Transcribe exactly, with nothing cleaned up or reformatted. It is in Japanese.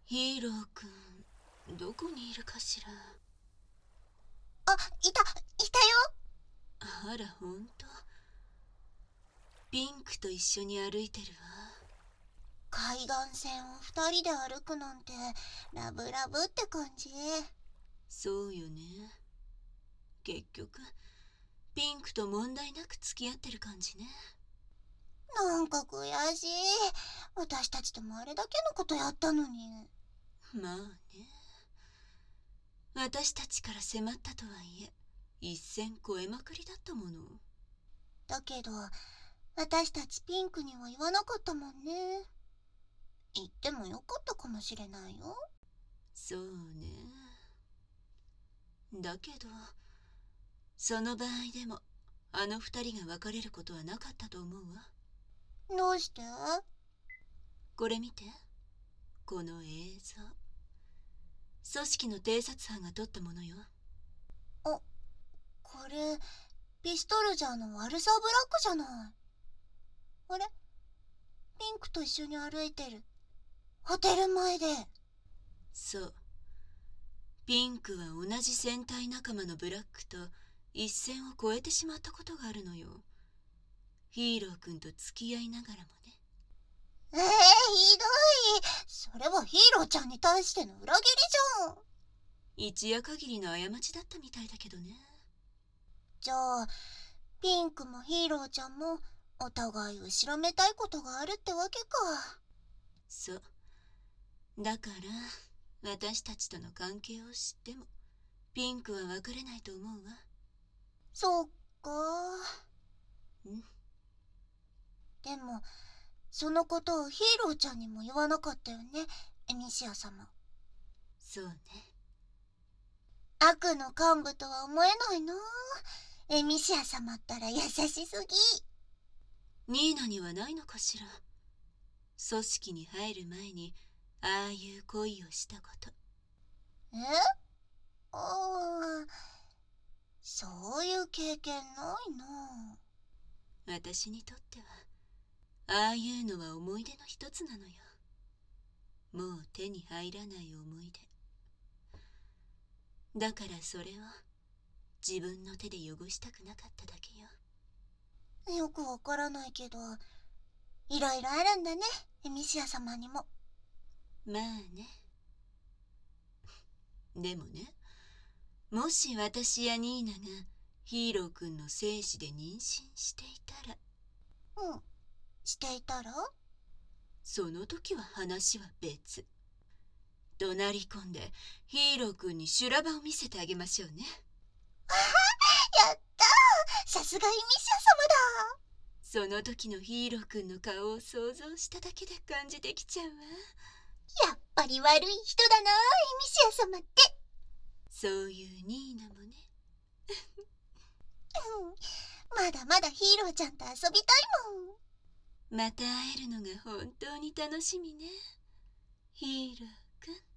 ヒーローくん、どこにいるかしら。 あ、いた、いたよ。 あら、ほんと。ピンクと一緒に歩いてるわ。 海岸線を二人で歩くなんてラブラブって感じ。 そうよね。結局、ピンクと問題なく付き合ってる感じね。 なんか悔しい。私たちともあれだけのことやったのに。 まあね。私たちから迫ったとはいえ、一線越えまくりだったもの。 だけど、私たちピンクには言わなかったもんね。言ってもよかったかもしれないよ。 そうね。だけど、その場合でも、あの二人が別れることはなかったと思うわ。 どうして？ これ見て。この映像。組織の偵察班が撮ったものよ。 あ、これ、ピストルジャーのワルサーブラックじゃない。あれ？ピンクと一緒に歩いてる。ホテル前で。 そう。ピンクは同じ戦隊仲間のブラックと一線を越えてしまったことがあるのよ。ヒーロー君と付き合いながらもね。 ええー、ひどい。それはヒーローちゃんに対しての裏切りじゃん。 一夜限りの過ちだったみたいだけどね。 じゃあ、ピンクもヒーローちゃんもお互い後ろめたいことがあるってわけか。 そう。だから、私たちとの関係を知っても、ピンクは別れないと思うわ。 そっか。 うん。 でも、そのことをヒーローちゃんにも言わなかったよね、エミシア様。 そうね。 悪の幹部とは思えないな。エミシア様ったら優しすぎ。 ニーナにはないのかしら。組織に入る前にああいう恋をしたこと。 え？ああ、そういう経験ないな。 私にとってはああいうのは思い出の一つなのよ。もう手に入らない思い出。だからそれを自分の手で汚したくなかっただけよ。 よくわからないけど、いろいろあるんだね、エミシア様にも。 まあね。でもね、もし私やニーナがヒーロー君の精子で妊娠していたら。 うん。していたら？ その時は話は別。怒鳴り込んでヒーロー君に修羅場を見せてあげましょうね。 やったー、さすがエミシア様だ。 その時のヒーロー君の顔を想像しただけで感じてきちゃうわ。 やっぱり悪い人だな、エミシア様って。 そういうニーナもね。 うん、まだまだヒーローちゃんと遊びたいもん。 また会えるのが本当に楽しみね。ヒーロー君。